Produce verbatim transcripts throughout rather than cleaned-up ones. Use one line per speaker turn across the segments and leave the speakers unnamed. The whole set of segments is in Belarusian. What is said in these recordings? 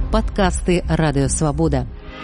Падкасты Радыёвабода.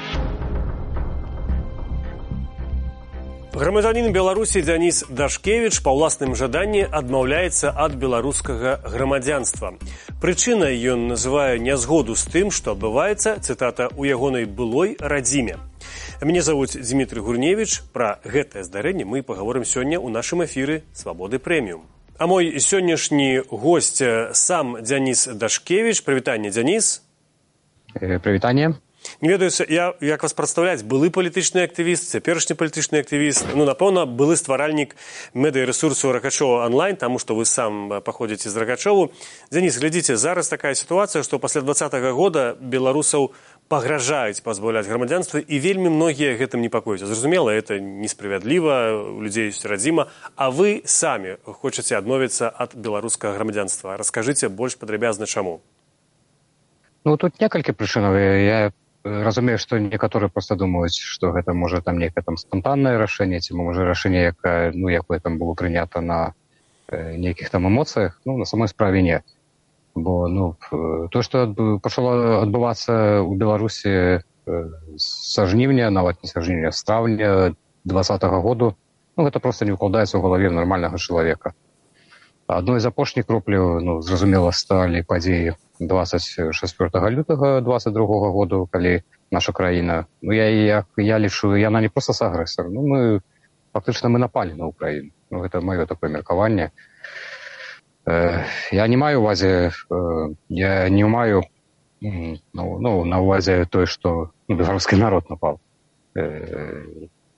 Грамадзянін Беларусі Дзяніс Дашкевіч па ўласным жаданні адмаўляецца ад беларускага грамадзянства. Прычынай ён называе нязгоду з тым, што адбываецца, цытата, у ягонай былой радзіме. Мяне завуць Дмітрий Гурневіч. Пра гэтае здарэнне мы пагаворым сёння ў нашым эфіры «Свабоды прэміум». А мой сённяшні госць сам Дзяніс Дашкевіч. Прывітанне, Дзяніс.
Прывітанне.
Не ведаю, я, як вас прадстаўляць, былы палітычны актывіст, цяперашні палітычны актывіст, ну, напэўна, былы стваральнік медыярэсурсу Ракачова онлайн, таму што вы сам паходзіце з Ракачову. Дзяніс, глядзіце, зараз такая сітуацыя, што пасля двадцатага года беларусаў пагражаюць пазбаўляць грамадзянства, і вельмі многія гэтым непакояцца. Зразумела, это несправядліва, у людзей ёсць радзіма, а вы самі хочаце адмовіцца ад беларускага грамадзянства. Раскажыце больш падрабязна чаму.
Ну, тут некалькі прычынаў. Я разумею, што некаторыя проста думаюць, што гэта можа там нейкае там спантаннае рашэнне, ці можа рашэнне, якое, ну, якое там было прынята на э, нейкіх там эмоцыях. Ну, на самой справе не. Бо, ну, то, што адб... пачало адбывацца ў Беларусі э, са жніўня, нават не са жніўня, з траўня двадцатага году, ну, гэта проста не ўкладаецца ў галаве нармальнага чалавека. Адной з апошніх кропляў, ну, зразумела, сталі падзеі двадцать четвёртага лютага двадцать другога году, калі наша краіна, ну, я, я, я лічу, яна не проста агрэсар, ну, мы, фактычна, мы напалі на Украіну. Ну, гэта маё такое меркаванне. Э, я не маю увазе, э, я не маю, ну, ну, на увазе тое, што, ну, беларускі народ напал. Э,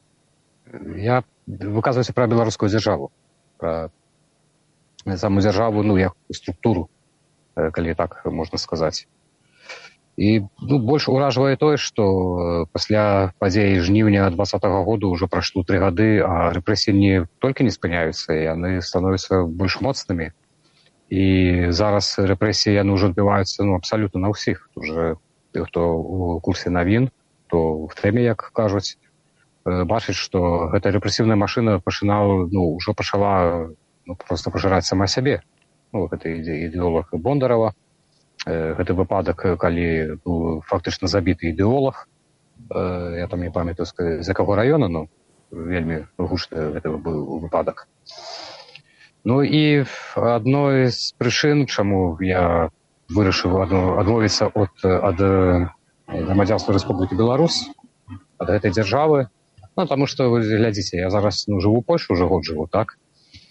я выказваюся пра беларускую дзяржаву, пра саму дзяржаву, ну, як структуру, калі так можна сказаць. І, ну, больш уражвае тое, што пасля падзей жніўня двадцатага году ўжо прайшло тры гады, а рэпрэсіі не толькі не спыняюцца, яны становяцца больш моцнымі. І зараз рэпрэсіі яны ўжо адбіваюцца, ну, абсалютна на ўсіх. Уже тых, хто у курсе навін, то в тэме, як кажуць, бачыць, што гэта рэпрэсіўная машына пачынала, ну, ўжо пачала, ну, проста пажыраць сама сябе. Ну, гэта ідэолог Бондарова. Гэты выпадак, калі быў фактычна забіты ідэолог. Я там не памятаю, з якога раёна, ну, вельмі гучны гэты быў выпадак. Ну і адной з прычын, чаму я вырашыў адмовіцца ад, ад грамадзянства Рэспублікі Беларусь, ад гэтай дзяржавы, ну, таму што, вы глядзіце, я зараз, ну, жыву ў Польшы, уже год жыву, так?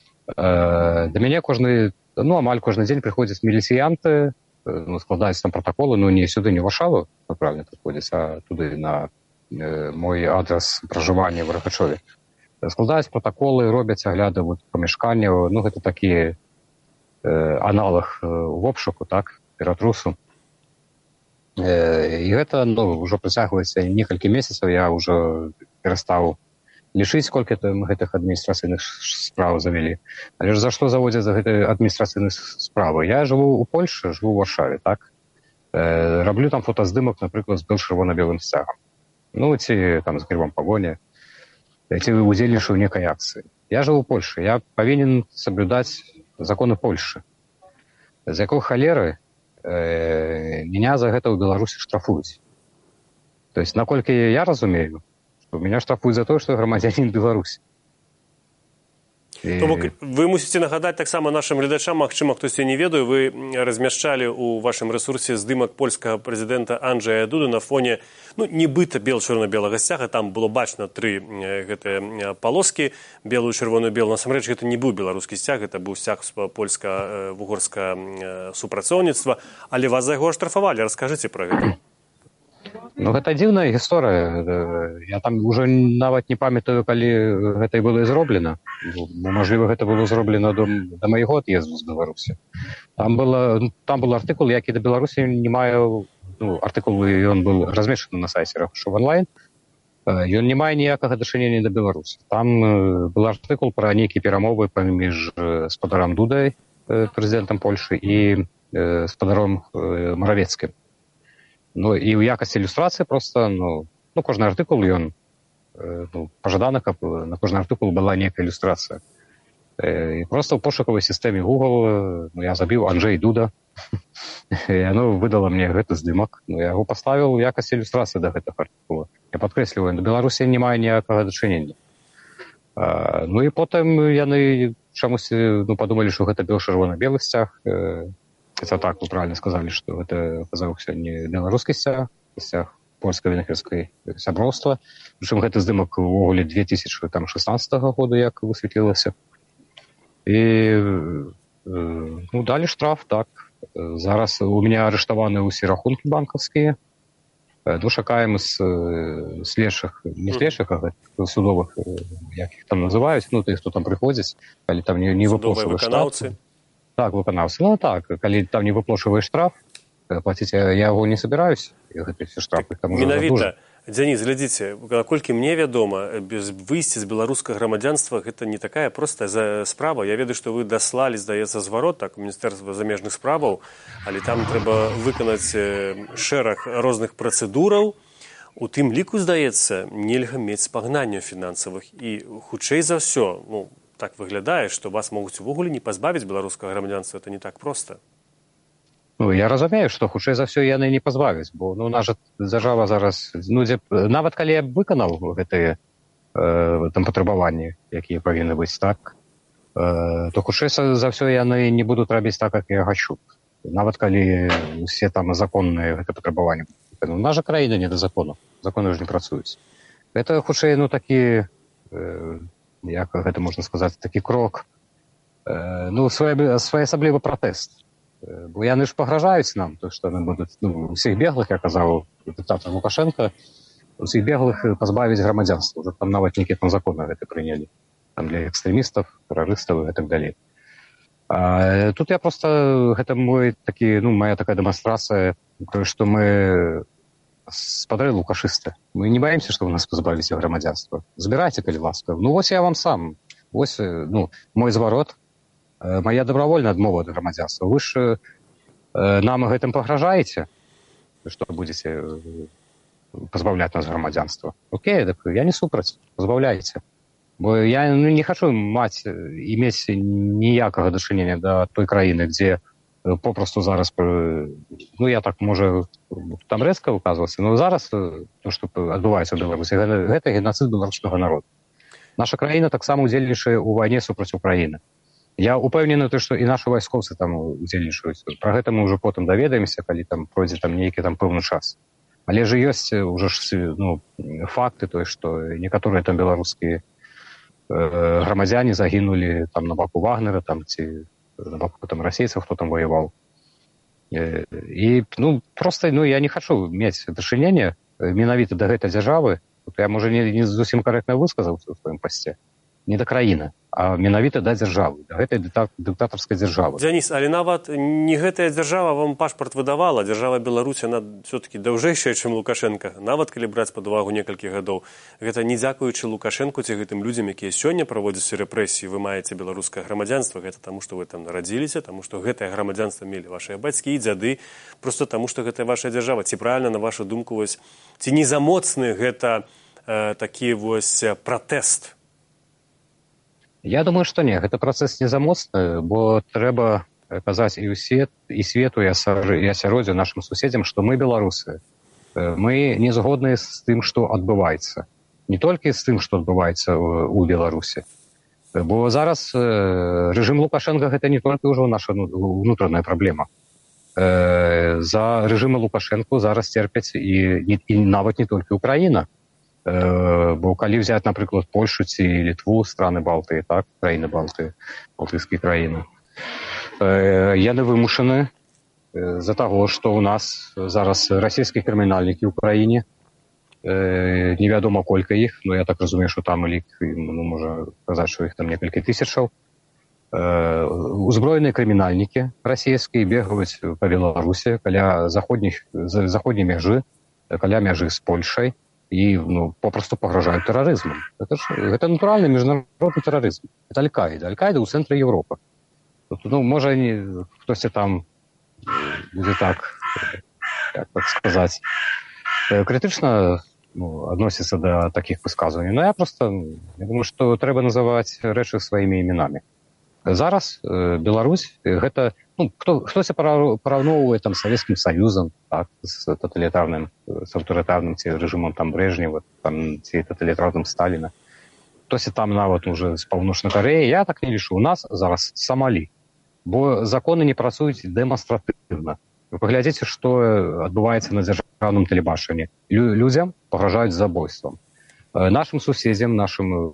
Да мяне кожны, ну, амаль кожны дзень прыходзяць міліцыянты, ну, складаюць там пратаколы, ну, не сюды, не ў Варшаву, правильно прыходзяць, а туды на э, мой адрес пражывання в Ракачове. Складаюць пратаколы, робяць агляды вот, памяшканняў, ну, гэта такі э, аналог э, в обшуку, так, ператрусу. Э, і гэта, ну, ўжо працягваецца некалькі месяцаў, я ўжо перастаў лічыць, колькі там гэтых адміністрацыйных справ завялі. Але ж за што заводзяць за гэтыя адміністрацыйныя справы? Я жыву ў Польшы, жыву ў Варшаве, так? Э, раблю там фотаздымак, напрыклад, з бел-чырвона-белым сцягам. Ну, ці там з грыбам пагоні, ці удзельнічаю ў некай акцыі. Я жыву ў Польшы, я павінен саблюдаць законы Польшы. З якой халеры э, меня за гэта ў Беларусі штрафуюць. То есть, наколькі я разумею, меня штрафуюць за тое, што я грамадзянін Беларусі.
І... То бок, вы мусіце нагадаць таксама нашым гледачам, магчыма, хтосьці не ведаю, вы размяшчалі ў вашым рэсурсе здымак польскага прэзідэнта Анджэя Дуды на фоне, ну, нібыта бел-чырвона-белага сцяга, там было бачна тры гэтыя палоскі, белую, чырвоную, белую. Насамрэч, гэта не быў беларускі сцяг, гэта быў сцяг польска-вугорска супрацоўніцтва, але вас за яго аштрафавалі. Раскажыце пра гэта.
Ну, гэта дзіўная гісторыя. Я там уже нават не памятаю, калі гэта і было зроблена. Бо, мажліва, гэта было зроблена до, до майго ад'езду з Беларусі. Там, было, там был артыкул, які да Беларусі не маю... Ну, артыкул, ён был размешчаны на сайце Ракачова онлайн. Ён не мае ніякага дачынення да Беларусі. Там был артыкул пра нейкія перамовы паміж спадаром Дудай, прэзідэнтам Польшы, і спадаром Маравецкім. Ну, і ў якасці ілюстрацыі проста, ну, ну кожны артыкул, ён, ну, пажадана, каб на кожны артыкул была нейкая ілюстрацыя. І проста ў пошукавай сістэме Google, ну, я забіў Анджэй Дуда, І яно выдала мне гэты здымак. Ну, я яго паставіў у якасці ілюстрацыі да гэтага артыкула. Я падкрэсліваю, да Беларусі не мае ніякага дачынення. А, ну і потым яны чамусьці ну, падумалі, што гэта бело-чырвона-белы сцяг. Хаця так, вы правильно сказалі, што гэта аказаўся не беларускі сцяг, сцяг польска-венгерскай сяброўства. Прычым гэты здымак увогуле две тысячы шестнадцатага года, як высветлілася. І ну, далі штраф, так. Зараз у мяне арыштаваны ўсе рахункі банкаўскія. Ну, чакаем з следчых, не следчых, а судовых, як іх там называюць, ну, тых, хто там прыходзіць, калі там не, не выплачвае штраф. Так, выканаўцы. Ну, так, калі там не выплачвае штраф, плаціць я яго не собираюсь, гэты штраф.
Менавіта, Дзяніс, глядзіце, наколькі мне вядома, без выйсця з беларускага грамадзянства гэта не такая простая справа. Я ведаю, што вы даслалі, здаецца, зварот, так, Міністэрства замежных справаў, але там трэба выканаць шэраг розных працэдураў. У тым ліку, здаецца, нельга мець спагнанняў фінансавых. І хутчэй за ўсё, ну, так выглядае, што вас могуць увогуле не пазбавіць беларускага грамадзянства. Это не так проста.
Ну, я разумею, што хутчэй за ўсё яны не пазбавяць, бо ну, наша дзяржава зараз, ну, дзе, нават калі я выканаў гэтыя э, там патрабаванні, якія павінны быць так, э, то хутчэй за ўсё яны не будуць рабіць так, як я хачу. Нават калі усе там законныя гэта патрабаванні. Ну, наша краіна не да закону, законы ж не працуюць. Гэта хутчэй, ну, такі, э, як гэта можна сказаць, такі крок, э, ну, своеасаблівы пратэст. Бо яны ж пагражаюць нам, то, што яны будуць, ну, усіх беглых, я казаў, дыктатар Лукашенко, усіх беглых пазбавіць грамадзянства. Уже там нават нейкія там законы гэта прынялі. Там для экстрэмістаў, тэрарыстаў і так далей. А тут я проста, гэта мой такі, ну, моя такая дэманстрацыя, што мы спадры лукашысты. Мы не баімся, што ў нас пазбавіць грамадзянства. Забірайце, калі ласка. Ну, вось я вам сам. Вось, ну, мой зварот. Моя добровольная адмова ад грамадзянства. Вы ж э, нам гэтым пагражаеце, што будзеце пазбаўляць нас грамадзянства. Окей, так я не супраць, пазбаўляйце. Бо я ну, не хачу маць і мець ніякага дачынення да той краіны, дзе попросту зараз, ну я так, можа, там рэзка выказвацца, но зараз то, што адбываецца ў Беларусі, гэта, гэта геноцид беларускага народа. Наша краіна таксама удзельнічае ў вайне супраць Украіны. Я упэўнены, што і нашы вайскоўцы там удзельнічаюць. Пра гэта мы ўжо потым даведаемся, калі там пройдзе там нейкі там пэўны час. Але ж ёсць ўжо ж ну, факты, той, што некаторыя там беларускія э, грамадзяне загінулі там на баку Вагнера, там ці на баку там расейцаў, хто там воеваў. Э, і ну проста ну я не хачу мець дачыненне менавіта да гэтай дзяржавы. Я можа не, не зусім карэктна высказаўся ў сваім пасце. Не да краіны, а менавіта да дзяржавы, да гэтай дыктатарскай дзяржавы.
Дзяніс, але нават не гэтая дзяржава вам пашпарт выдавала, дзяржава Беларусь, яна все-таки даўжэйшая, чым Лукашенко. Нават калі браць пад увагу некалькі гадоў. Гэта не дзякуючы Лукашенку ці гэтым людзям, якія сёння праводзяць рэпрэсіі, вы маеце беларускае грамадзянства, гэта таму, што вы там нарадзіліся, таму, што гэтае грамадзянства мелі вашыя бацькі і дзяды, проста таму, што гэта ваша дзяржава. Ці правільна, на вашу думку, вось, ці не замоцны гэта э, такі вось пратэст?
Я думаю, што не, гэта працэс не замоцны, бо трэба казаць і ў свет, і свету, і асяроддзю нашым суседзям, што мы беларусы. Мы не згодныя з тым, што адбываецца. Не толькі з тым, што адбываецца ў Беларусі. Бо зараз рэжым Лукашенка гэта не толькі ўжо наша ўнутраная праблема. За рэжыма Лукашенко зараз церпяць і, і нават не толькі Украіна. Бо калі взять, напрыклад, Польшу ці Літву, страны Балтыі, так, краіны Балтыі, балтыйскія краіны, яны вымушаны з-за таго, што ў нас зараз расійскія крымінальнікі ў краіне, невядома колькі іх, но я так разумею, што там лік, ну, можа казаць, што іх там некалькі тысячаў, узброеныя крымінальнікі расійскія бегаюць па Беларусі каля заходніх, заходняй мяжы, каля мяжы з Польшай, і ну, попросту пагражаюць тэрарызмам. Гэта, гэта натуральны міжнародны тэрарызм. Это Аль-Каіда. Аль-Каіда ў цэнтры Еўропы. Ну, можа, не, хтосьці там будзе так, як так сказаць, крытычна ну, адносіцца да такіх высказванняў. Но я проста я думаю, што трэба называць рэчы сваімі імінамі. Зараз э, Беларусь гэта ну, кто, хтось параўноўвае там Советским Союзом, так, с тоталітарным, с аўтарытарным ці рэжымам там Брежнева, там ці тоталітарным Сталіна. Хтось там нават уже з Паўночнай Карэі. Я так не лічу. У нас зараз Сомалі. Бо законы не працуюць дэманстратыўна. Вы паглядзіце, што адбываецца на дзяржаўным тэлебачанні. Лю- людзям пагражаюць забойствам. Э, Нашым суседзям, нашым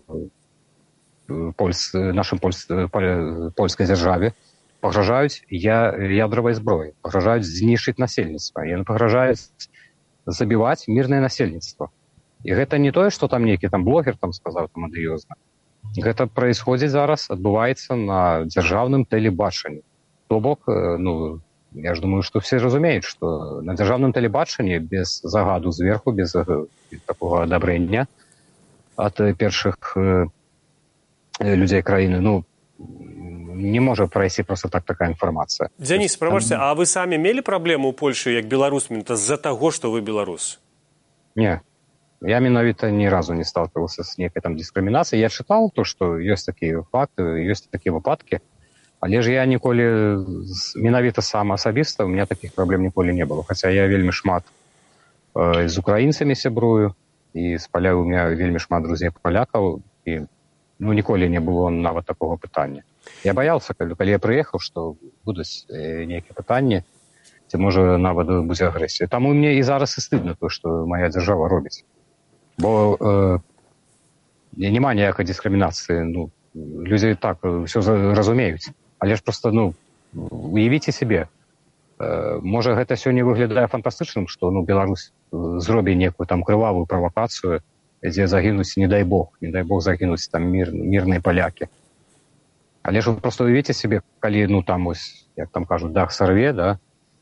э, польс, нашым польс, пол- польскай дзяржаве пагражаюць я, ядравай зброі, пагражаюць знішчыць насельніцтва, яны пагражаюць забіваць мірнае насельніцтва. І гэта не тое, што там нейкі там блогер там сказаў там адыёзна. Гэта праисходзіць зараз, адбываецца на дзяржаўным тэлебачанні. То бок, э, ну, я ж думаю, што все разумеюць, што на дзяржаўным тэлебачанні без загаду зверху, без э, такога адабрэння ад э, першых э, людзей краіны, ну, не можа прайсці просто так такая інфармацыя.
Дзяніс, прабачце, а вы самі мелі праблему ў Польшы як беларус менавіта з-за таго, што вы беларус?
Не. Я менавіта ні разу не сталкивался з нейкай там дыскрымінацыяй. Я чытаў то, што ёсць такія факты, ёсць такія выпадкі, але ж я ніколі менавіта сам асабіста, у меня такіх праблем ніколі не было. Хаця я вельмі шмат э, з украінцамі сябрую, і з паля у меня вельмі шмат друзей палякаў, і ну, ніколі не было нават такого пытання. Я баяўся, калі, калі я прыехаў, што будуць э, нейкія пытанні, ці можа нават будзе агрэсія. Таму мне і зараз і стыдна то, што моя дзяржава робіць. Бо э, няма ніякай дыскрымінацыі. Ну, людзі так ўсё разумеюць. Але ж проста, ну, уявіце сябе, э, можа гэта сёння выглядае фантастычным, што ну, Беларусь зробіць некую там крывавую правакацыю, дзе загінуць, не дай Бог, не дай Бог загінуць там мір, мірныя палякі. Але ж вы проста уявіце сябе, калі, ну, там, ось, як там кажуць, дах сарве, да,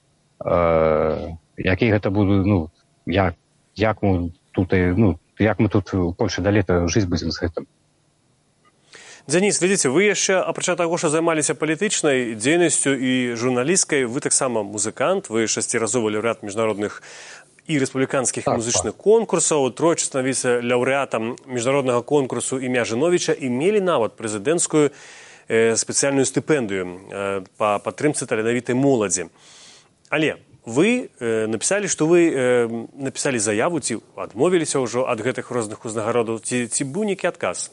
э, які гэта будзе, ну, як, як мы тут, ну, як мы тут у Польшы далей-то жыць будзем з гэтым.
Дзяніс, видите, вы яшчэ, апрача таго, што займаліся палітычнай дзейнасцю і журналісткай, вы таксама музыкант, вы шасціразовы лаўрэат міжнародных і рэспубліканскіх
так,
музычных
так.
конкурсаў, тройчы станавіцца лаўрэатам міжнароднага конкурсу імя Жыновіча і мелі нават прэзідэнцкую э, спецыяльную стыпендыю э, па падтрымцы таленавітай моладзі. Але вы э, напісалі, што вы э, напісалі заяву, ці адмовіліся ўжо ад гэтых розных узнагародаў, ці, ці быў нейкі адказ?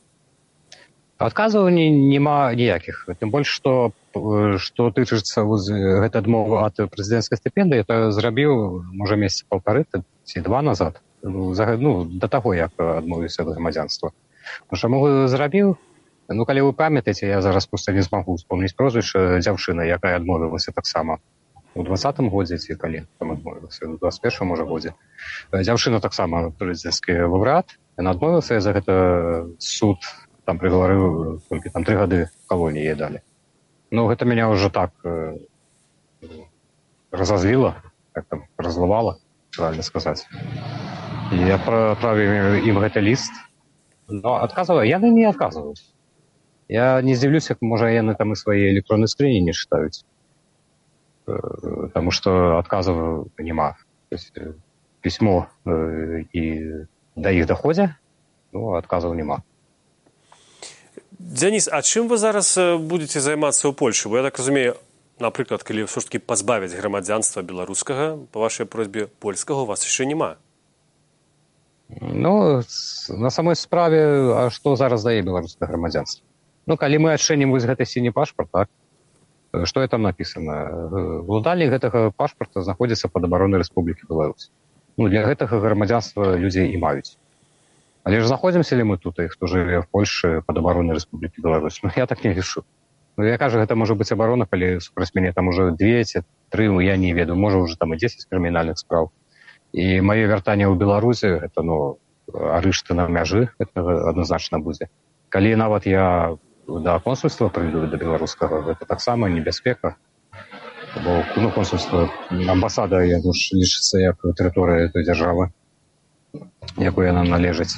Адказаў няма ніякіх. Тым больш, што, што тычыцца гэтай адмовы ад прэзідэнцкай стыпендыі, это зрабіў, можа, месяца паўтары ці два назад, ну, ну, да таго, як адмовіўся ад грамадзянства. Чаму зрабіў? Ну, калі вы памятаеце, я зараз проста не змагу успомніць прозвішча дзяўчына, якая адмовілася таксама у двадцатым годзе, ці калі там адмовілася, у двадцать першым, можа, годзе. Дзяўчына таксама прэзідэнцкі лаўрэат, яна адмовілася, і за гэта суд там прыгаварыў толькі там тры гады калоніі яе далі. Ну, гэта мяне ўжо так э, разазліла, як там, разлывала, правильно сказаць. І я правіў ім гэты ліст, но адказваю, яны не адказваюць. Я не здзіўлюся, можа, яны там і свае электронныя скрыні не чытаюць, э, таму што адказаў няма. То есть, э, пісьмо э, і да іх даходзе, ну, адказаў няма.
Дзяніс, а чым вы зараз будете займацца ў Польшы? Бо я так разумею, напрыклад, калі ўсё ж такі пазбавіць грамадзянства беларускага, па вашай просьбе польскага у вас яшчэ няма.
Ну, на самой справе, а што зараз дае беларускае грамадзянства? Ну, калі мы адчынім вось гэты сіні пашпарт, так, што там напісана? Уладальнік гэтага пашпарта знаходзіцца пад абаронай Рэспублікі Беларусь. Ну, для гэтага грамадзянства людзей і маюць. Але ж знаходзімся ли мы тут, і хто жыве в Польшы пад абаронай Рэспублікі Беларусь? Ну, я так не лічу. Ну, я кажу, гэта можа быць абарона, калі супраць мяне там уже две ці тры, я не ведаю, можа уже там і дзесяць крымінальных спраў. І маё вяртанне ў Беларусі, гэта, ну, арышты на мяжы, гэта адназначна будзе. Калі нават я да консульства прыйду, да беларускага, гэта таксама небяспека. Бо, ну, консульства, амбасада, я думаю, лічыцца як тэрыторыя той дзяржавы, якой яна належыць.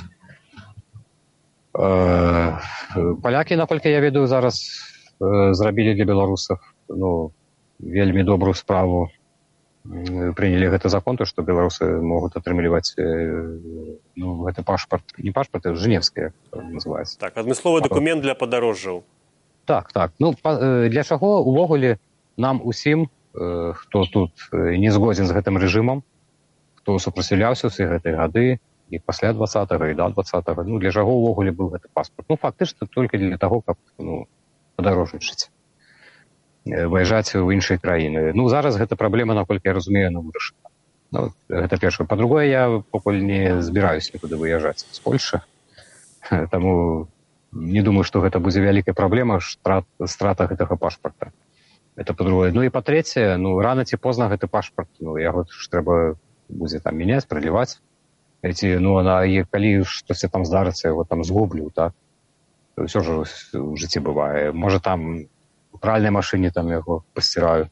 Палякі, наколькі я ведаю, зараз зрабілі для беларусаў, ну, вельмі добрую справу. Прынялі гэты закон, то, што беларусы могуць атрымліваць, ну, гэты пашпарт, не пашпарт, а жэневскі, як называецца.
Так, адмысловы дакумент для падарожжаў.
Так, так. Ну, для чаго увогуле нам усім, хто тут не згодзін з гэтым рэжымам, хто супраціўляўся ўсе гэтыя гады, і пасля двадцатага, і да двадцатага, ну, для чаго ўвогуле быў гэты паспорт? Ну, фактычна, толькі для таго, каб, ну, падарожнічаць, выязджаць у іншыя краіны. Ну, зараз гэта праблема, наколькі я разумею, она вырашана. Ну, гэта першае. Па-другое, я пакуль не збіраюсь нікуды выязджаць з Польшы, таму не думаю, што гэта будзе вялікая праблема, страт, страта гэтага пашпарта. Это па-другое. Ну, і па-трэцяе, ну, рана ці позна гэты пашпарт, ну, яго ж трэба будзе там мяняць, праліваць. Эти, ну, а калі штосьці там здарыцца, яго там згублю, так? Ўсё ж у жыцці бывае. Можа, там у пральнай машыне там яго пасціраю.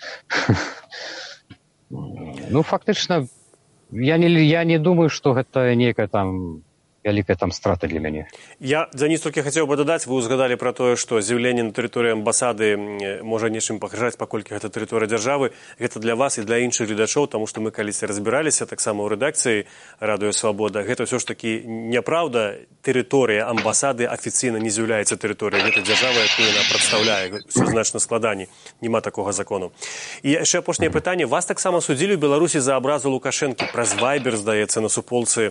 Ну, фактычна, я не, я не думаю, што гэта нейкая там вялікая там страта для мяне.
Я, Дзяніс, толькі хацеў бы дадаць, вы ўзгадалі пра тое, што з'яўленне на тэрыторыі амбасады можа нечым пагражаць, паколькі гэта тэрыторыя дзяржавы. Гэта для вас і для іншых гледачоў, таму што мы калісьці разбіраліся, таксама ў рэдакцыі Радыё Свабода. Гэта ўсё ж такі няпраўда. Тэрыторыя амбасады афіцыйна не з'яўляецца тэрыторыяй гэтай дзяржавы, якую яна прадстаўляе. Усё значна складаней. Няма такога закону. І яшчэ апошняе пытанне. Вас таксама судзілі ў Беларусі за абразу Лукашэнкі. Праз Вайбер, здаецца, на суполцы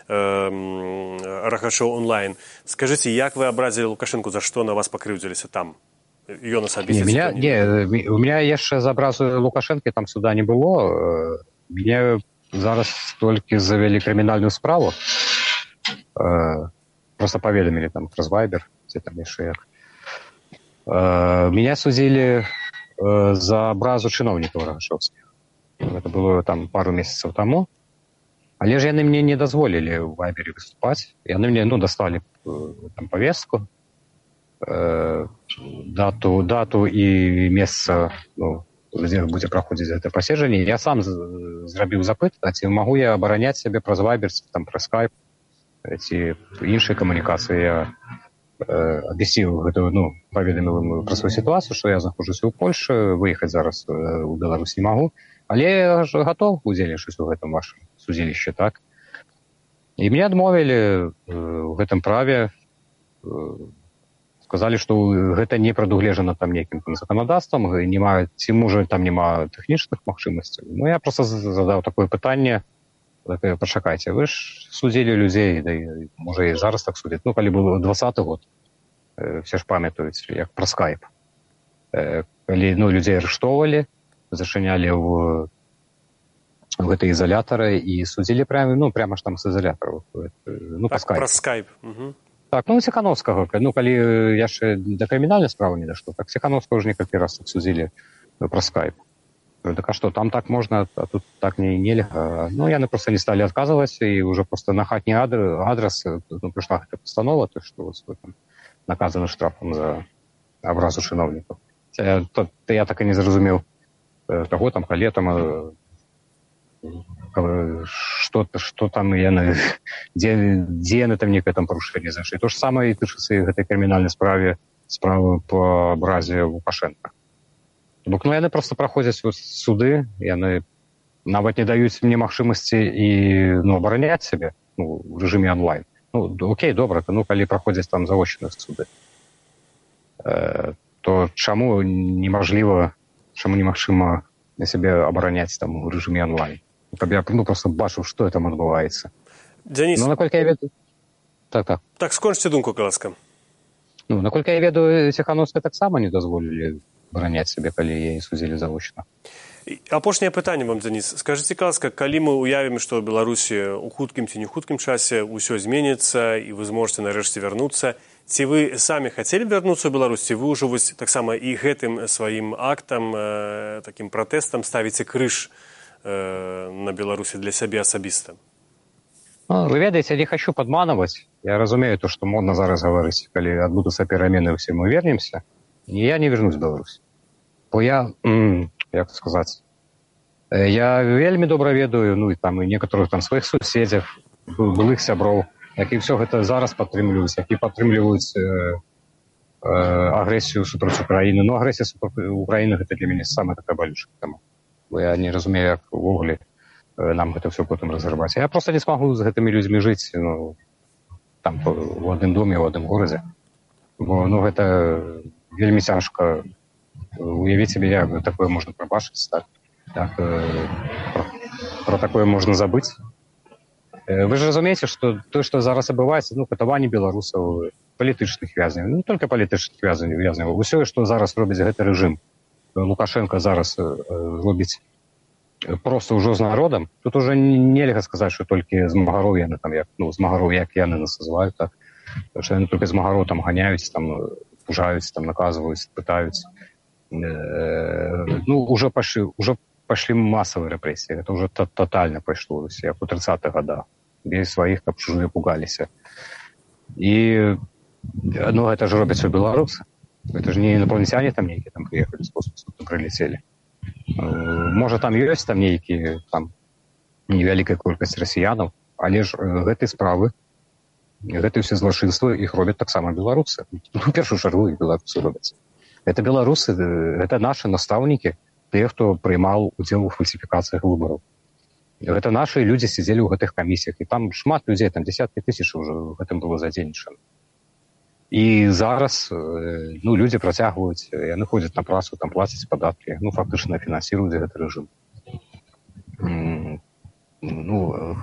Рахачоў онлайн. Скажите, як вы образили Лукашенко, за что на вас покрывдзіліся там? Ён асабіста?
Не, меня, не, у меня яшчэ за абразу Лукашэнкі там суда не было. Мне зараз толькі завялі крымінальную справу. Просто паведамілі там праз Вайбер, ці там яшчэ як. Меня судзілі за абразу чыноўнікаў рахачоўскіх. Это было там пару месяцаў таму. Але ж яны мне не дазволілі ў Вайбере выступаць. Яны мне, ну, даслалі там павестку, э, дату, дату і месца, ну, дзе будзе праходзіць гэта паседжанне. Я сам зрабіў запыт, а ці магу я абараняць сябе праз Вайбер, там праз скайп, ці іншыя камунікацыі. Я э, абвясціў гэтую, ну, паведаміў пра сваю сітуацыю, што я знаходжуся ў Польшы, выехаць зараз у Беларусь не магу. Але я ж гатов удзельнічаць у гэтым вашым судзілішчы, так? І мне адмовілі ў гэтым праве, сказалі, што гэта не прадугледжана там нейкім заканадаўствам, нема, ці можа там няма тэхнічных магчымасцяў. Ну, я проста задаў такое пытанне, такое, пачакайце, вы ж судзілі людзей, да, можа і зараз так судзяць. Ну, калі быў двадцаты год, все ж памятаюць, як пра скайп. Калі, ну, людзей арыштоўвалі, зачынялі ў, в гэтай изолятары і судзілі прямо, ну, прямо ж там з изолятараў. Ну,
так,
па
праз скайп. Угу.
Так, ну, Ціхановскага, ну, калі яшчэ да крымінальнай справы не дашло, так Ціхановскага ж некалькі раз так судзілі праз скайп. Так, а што, там так можна, а тут так не нельга. Ну, яны проста не сталі адказваць, і ўжо проста на хатні адрес, ну, прыйшла гэта пастанова, то, што там наказаны штрафам за абразу чыноўнікаў. Я, то, я так і не зразумеў, таго там, калі там, што, што там яны, дзе, дзе яны там некае там парушэнне зайшлі. То ж самае і тычыцца гэтай крымінальнай справе, справы па абразе Лукашэнка. Бок, ну, яны проста праходзяць суды, яны нават не даюць мне магчымасці і, ну, абараняць сябе, ну, у рэжыме онлайн. Ну, окей, добра, ну, калі праходзяць там завочныя суды, э, то чаму немажліва, чаму немагчыма на сябе абараняць там у рэжыме онлайн? Каб я, ну, просто бачыў, што там адбываецца.
Дзяніс.
Ну, наколькі я ведаю... Так, так.
Так, скончце думку, каласка.
Ну, наколькі я ведаю, Ціхановскай таксама не дазволілі абараняць сябе, калі яе судзілі завочна.
Апошняе пытанне вам, Дзяніс. Скажыце, каласка, калі мы уявім, што ў Беларусі у хуткім ці не хуткім часе ўсё зменіцца, і вы зможаце нарэшце вярнуцца, ці вы самі хацелі б вярнуцца ў Беларусь, ці вы ўжо вось таксама і гэтым сваім актам, э, такім пратэстам ставіце крыж э, на Беларусі для сябе асабіста?
Ну, вы ведаеце, не хочу падманаваць. Я разумею то, што модна зараз гаварыць, калі адбудуцца перамены, усе мы вернемся, і я не вернусь в Беларусь. Бо я, м, як сказаць, я вельмі добра ведаю, ну, і там і некаторых там сваіх суседзяў, былых сяброў, які ўсё гэта зараз падтрымліваюць, які падтрымліваюць э, э, агрэсію супраць Украіны. Ну, агрэсія супраць Украіны гэта для мяне самая такая балючая тэма. Бо я не разумею, як увогуле нам гэта ўсё потым разрываць. Я проста не смагу з гэтымі людзьмі жыць, ну, там, у адным доме, у адным горадзе. Бо, ну, гэта вельмі цяжка Уявіть собі, як такое можна пробачити, так, так э, про, про такое можна забыць. Э, вы ж разумееце, што то, што зараз адбываецца, ну, катаванне беларусаў, палітычных вязняў, не толькі палітычных вязняў, усё, што зараз робіць гэты рэжым. Лукашенко зараз э, робіць просто ўжо з народам. Тут уже нельга сказаць, што толькі змагароў яны там, як, ну, змагароў, як яны нас называюць, так, што яны толькі змагароў там ганяюць, там, пужаюць, там, наказваюць, пытаюць. Ну, уже пошли, уже пошли массовые репрессии. Это уже тотально пошло, як у тридцатых годах. Без своих, каб чужие пугались. И, ну, это же робят все белорусы. Это же не инопланетяне там некие там приехали, с космоса прилетели. Может, там есть там некие, там, невеликая колькость россиянов, але ж гэтай справы, гэтые все злочинства, их робят так само белорусы. Ну, в первую чергу и белорусы робятся. Это белорусы, это наши наставники, те, кто принимал удел в фальсификациях выборов. Это наши люди сидели в этих комиссиях, и там шмат людей, там десятки тысяч уже в этом было задействовано. И зараз, ну, люди протягивают, и они ходят на працу, там платят податки, ну, фактически финансируют этот режим. Ну,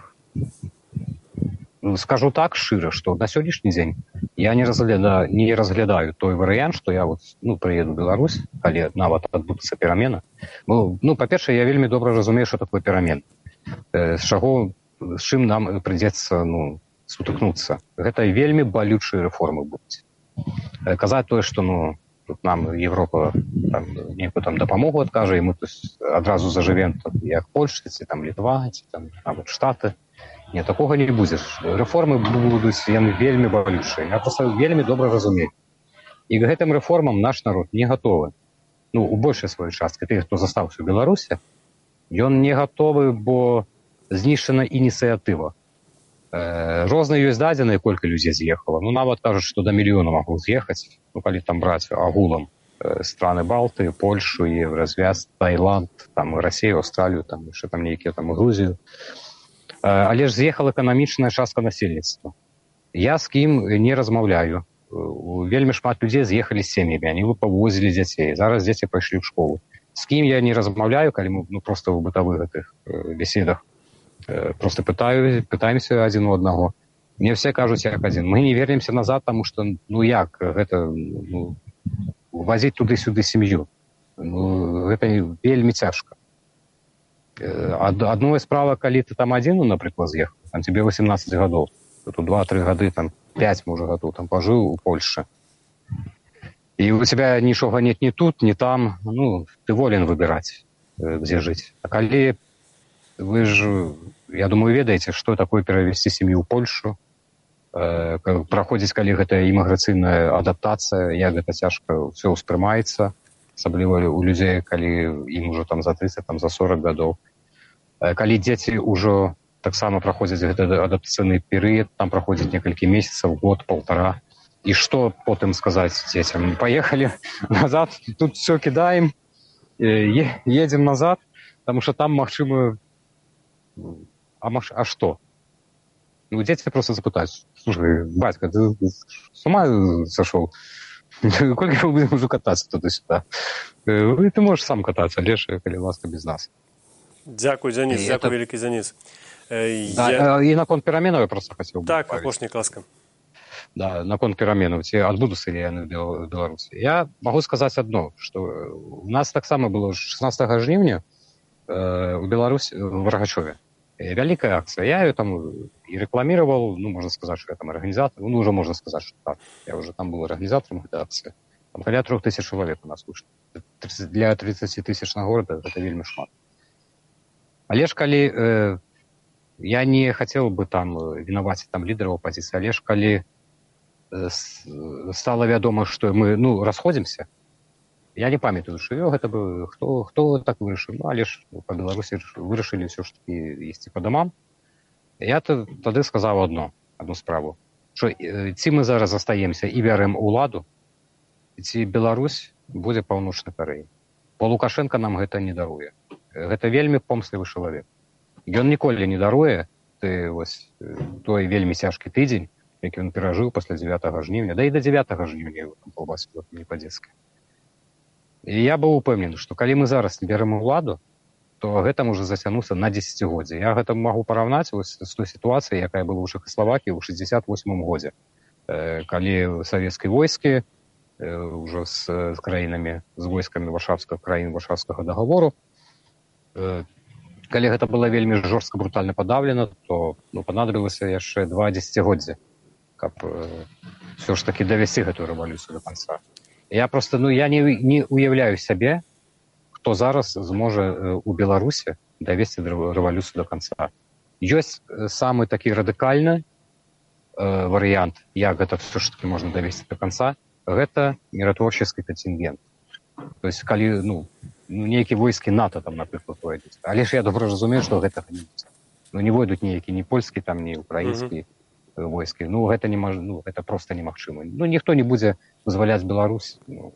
скажу так широ, что на сегодняшний день я не разглядаю, не разглядаю той вариант, что я вот, ну, приеду в Беларусь, але нават адбудуцца перамена. Ну, ну, па-першае, я вельмі добра разумею, что такое перамен. З чаго, з чым нам прыйдзецца, ну, сутыкнуцца. Гэта вельмі балючыя рэформы будуць. Казаць тое, што, ну, тут нам Европа там, некую там дапамогу адкажа, і мы тут адразу зажывем, як Польша, ці там Літва, ці там нават Штаты. Не, такого не будет. Реформы будут, яны вельмі балючыя. Я просто вельмі добра разумею. І к гэтым реформам наш народ не готовы. Ну, у большай сваёй часткі, тых, хто застаўся ў Беларусі, ён не готовы, бо знішчана ініцыятыва. Э, розныя ёсць дадзеныя, колькі людзей з'ехала. Ну, нават кажуць, што да мільёна могуць з'ехаць, ну, калі там браць агулам э, страны Балты, Польшу, Евразвяз, Таиланд, там, Расію, Аўстралію, там, яшчэ там нейкія там Грузію. Але ж з'ехала эканамічная частка насельніцтва. Я з кім не размаўляю. Вельмі шмат людзей з'ехалі з сем'ямі, они павозілі дзяцей. Зараз дзеці пайшлі ў школу. З кім я не размаўляю, калі мы, ну, просто ў бытавых гэтых беседах просто пытаю, пытаемся адзін у аднаго. Мне все кажуць як адзін. Мы не вернемся назад, таму што, ну як, гэта, ну, вазіць туды-сюды сям'ю. Ну, гэта вельмі цяжка. Одной справа, калі ты там адзін, ну, напрыклад, з'ехаў, там тебе восемнадцать гадоў, тут два-тры гады, там пять, можа, гадоў, там пажыў у Польшы. І у тебя нічога нет ни тут, ни там, ну, ты волен выбирать, где жить. А калі вы ж, я думаю, ведаеце, што такое перавесці сям'ю ў Польшу, э, праходзіць, калі гэта іміграцыйная адаптацыя, як гэта цяжка ўсё ўспрымаецца, асабліва у людзей, калі ім ужо там за тридцать, там за сорок гадоў. Калі дзеці ўжо таксама праходзяць гэты адаптацыйны перыяд, там праходзіць некалькі месяцаў, год, полтора. І што потым сказаць дзецям? Паехалі назад, тут все кідаем, едзем назад, таму што там, магчыма, а, маш... а што? Ну, дзеці просто запытаюць: слушай, бацька, ты с ума сошел? Колькі мы будем уже катацца туды-сюда? Ты можаш сам катацца, лепш, калі ласка, без нас.
Дзякуй, Дзяніс, дзякуй, вялікі Дзяніс.
Да, я... І наконт пераменаў я просто хацеў бы.
Так, апошняя ласка.
Да, наконт пераменаў, ці адбудуцца ли яны ў Беларусі. Я магу сказаць адно, што у нас таксама было шестнадцатага жніўня э, у Беларусі, в Рагачове. Вялікая акцыя. Я ее там і рэкламіраваў, ну, можна сказаць, што я там арганізатор, ну, уже можна сказаць, што так. Я уже там быў арганізатарам гэтай акцыі. Там каля трох тысяч чалавек у нас вышло. Для тридцати тысячнага горада гэта вельмі шмат. Але ж калі э, я не хацеў бы там вінаваціць там лідараў апазіцыі, але ж калі э, стала вядома, што мы, ну, расходзімся, я не памятаю, што гэта бы хто, хто так вырашыў, ну, але ж ну, па Беларусі вырашылі ўсё ж такі ісці па дамам. Я тады сказаў адно, адну справу, што э, ці мы зараз застаемся і бярэм уладу, ці Беларусь будзе паўночнай Карэяй. Бо Лукашенко нам гэта не даруе. Гэта вельмі помслівы чалавек. Ён ніколі не даруе ты, вось, той вельмі цяжкі тыдзень, які ён перажыў пасля дзевятага жніўня, да і да дзевятага жніўня его там колбасіло не па-дзецку. І я быў упэўнены, што калі мы зараз берем уладу, то гэта можа зацягнуцца на дзесяцігоддзе. Я гэта магу параўнаць вось з той сітуацыяй, якая была ў Чэхаславакіі ў шэсцьдзесят восьмым годзе, калі савецкія войскі ўжо з краінамі, з войскамі варшаўскага краін варшаўскага дагавору, калі гэта было вельмі жорстка брутальна падаўлена, то ну, панадабілася яшчэ два дзесяцігоддзя, каб все ж таки давесці гэтую рэвалюцыю до канца. Я просто, ну, я не, не уяўляю сябе, хто зараз зможа у Беларусі давесці рэвалюцыю до канца. Ёсць самы такі радыкальны э, варыянт, як гэта все ж таки можна давесці до канца, гэта міратворчаскі кантынгент. То есть, калі, ну, нейкія войскі НАТО там, напрыклад, войдуць. Але ж я добра разумею, што гэтага не будзе. Ну, не войдуць ніякі ні польскі, там, ні украінскі mm-hmm. войскі. Ну, гэта не мож... ну, гэта проста немагчыма. Ну, ніхто не будзе вызваляць Беларусь, ну,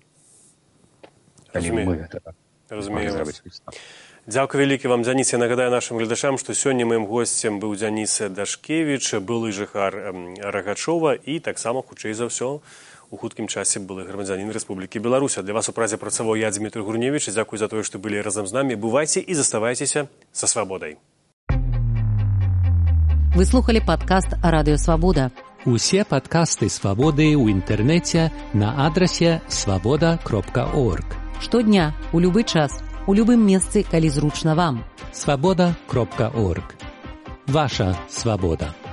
калі мы гэта так.
Разумею вас. Дзякуй вялікі вам, Дзяніс. Я нагадаю нашым гледачам, што сёння маім госцем быў Дзяніс Дашкевіч, былы жыхар Рагачова і таксама, хутчэй за ўсё, у хуткім часе былы грамадзянін Рэспублікі Беларусь. Для вас у празе працаваў я, Дзмітрый Гурневіч. Дзякуй за тое, што былі разам з намі. Бывайце і заставайцеся са свабодай.
Вы слухали падкаст «Радыё Свабода».
Усе падкасты «Свабоды» ў інтэрнэце на адрасе свабода кропка орг.
Штодня, у любы час, у любым месцы, калі зручна вам.
свабода кропка орг. Ваша свабода.